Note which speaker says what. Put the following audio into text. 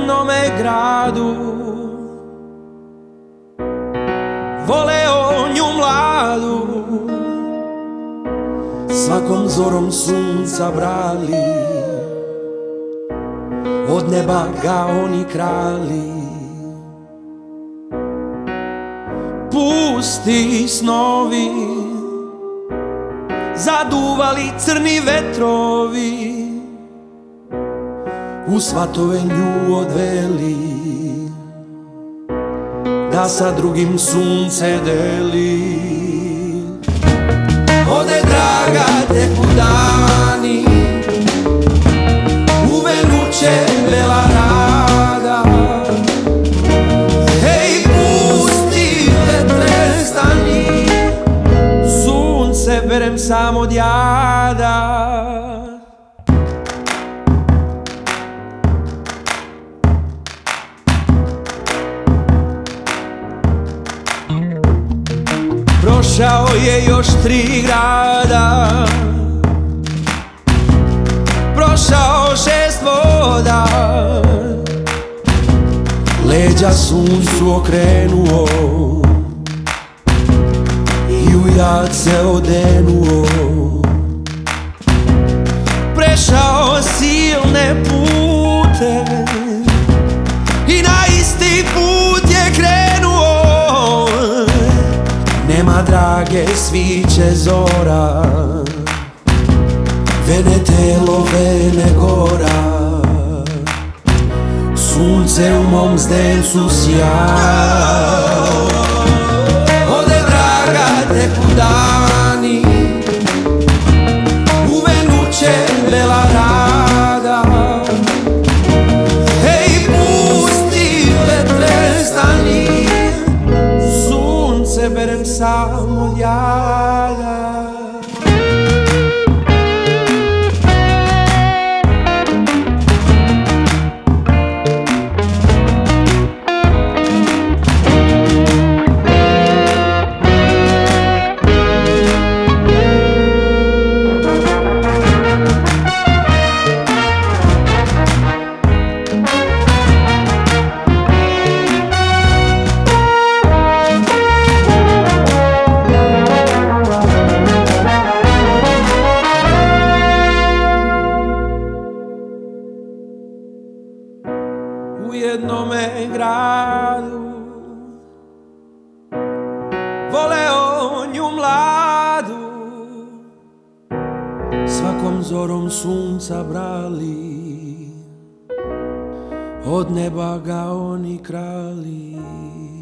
Speaker 1: jednome gradu voleo nju mladu, svakom zorom sunca brali, od neba ga oni krali. Pusti snovi zaduvali crni vetrovi, u svatove nju odveli, da sa drugim sunce deli. Ode draga teku dani, u venuće bela rada. Hej, pusti vetre, stani, sunce berem sam od jada. Prošao je još 3 grada, prošao 6 voda, leđa suncu okrenuo i u jad se odenuo. Prešao silne puteve i na isti put je krenuo. Nema drage sviće zora, vene telo, vene gora, sunce u mom zdencu sja. Ode draga teku dani, u venuće bela rada. Hej, pusti vetre, stani, sunce berem sam od jada. U jednome gradu voleo nju mladu, svakom zorom sunca brali, od neba ga oni krali.